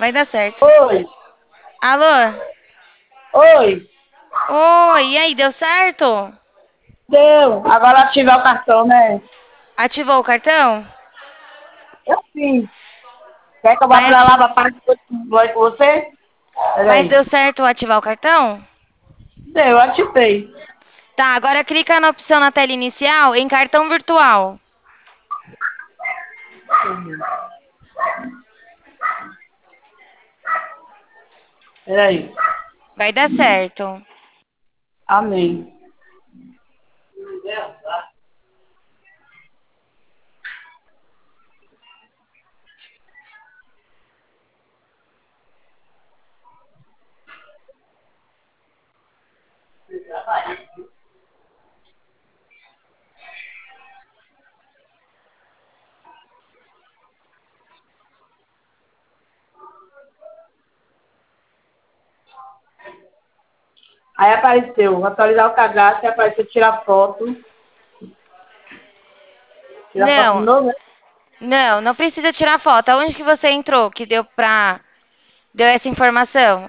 Vai dar certo. Oi, Alô? oi, Oi, e aí, deu certo? deu. Agora ativar o cartão, né? Ativou o cartão? Eu sim. Quer que eu vá Mas, pra lá pra parte com você? mas Peraí. deu certo ativar o cartão? Deu, ativei. Tá, agora clica na opção na tela inicial em cartão virtual. Peraí. Vai dar certo. Amém. Aí apareceu, atualizar o cadastro, aí apareceu tirar foto. Tirar foto de Não, novo, né? não precisa tirar foto. Aonde que você entrou que deu essa informação?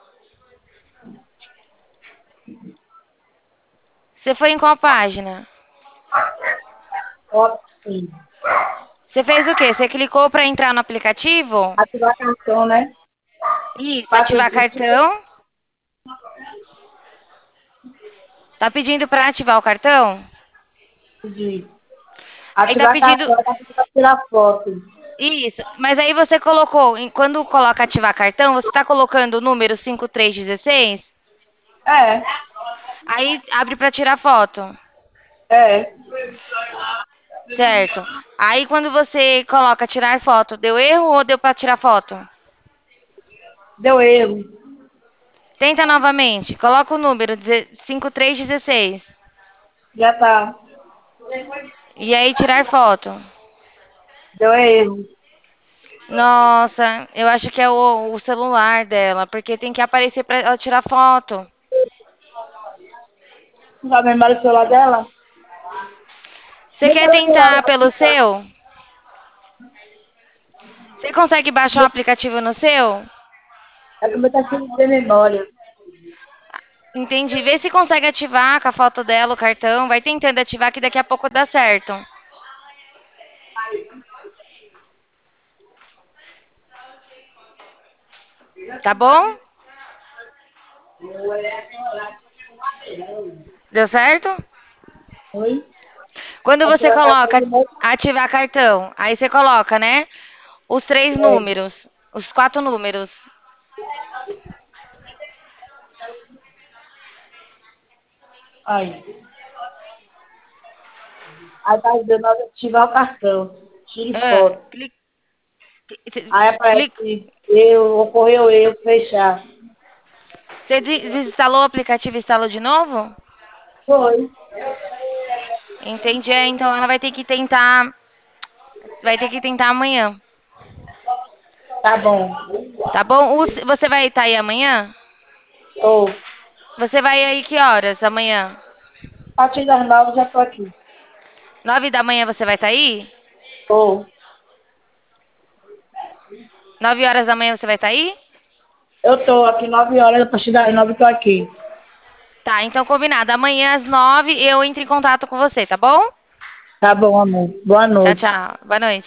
Você foi em qual página? Foto, sim. Você fez o quê? Você clicou para entrar no aplicativo? Ativar cartão, né? Isso, Para ativar pedir, cartão. Tá pedindo para ativar o cartão? pedir. Aí tá Ativar pedindo cartão, dá pra tirar foto. isso. Mas aí você colocou, quando coloca ativar cartão, você tá colocando o número 5316? É, Aí abre para tirar foto, é. certo? Aí quando você coloca tirar foto, deu erro ou deu para tirar foto? Deu erro. Tenta novamente. Coloca o número 5316. Já tá. E aí tirar foto. Deu erro. Nossa, eu acho que é o celular dela, porque tem que aparecer para ela tirar foto. Não vai lembrar o celular dela? Você Nem quer para o celular tentar dela pelo ficar. seu? Você consegue baixar o aplicativo no seu? É que o meu tá cheio de memória. Entendi. Vê se consegue ativar com a foto dela, o cartão. Vai tentando ativar que daqui a pouco dá certo. Tá bom? Deu certo? Oi? Quando você Ativar cartão coloca de novo? ativar cartão, aí você coloca, né? Os três É. números, os quatro números. Aí. Aí tá dizendo ativar o cartão. Tire Ah, foto. clique, Aí clique. aparece eu, ocorreu eu, fechar. Você desinstalou o aplicativo e instalou de novo? Foi. Entendi. É, então ela vai ter que tentar amanhã. Tá bom. Tá bom? Você vai estar aí amanhã? Tô. Você vai aí que horas amanhã? A partir das 9 já tô aqui. 9 da manhã você vai estar aí? Tô. 9 horas da manhã você vai estar aí? Eu tô aqui 9 horas, a partir das 9 eu tô aqui. Tá, então combinado. Amanhã às 9 eu entro em contato com você, tá bom? Tá bom, amor. Boa Tchau, noite. tchau. Boa noite.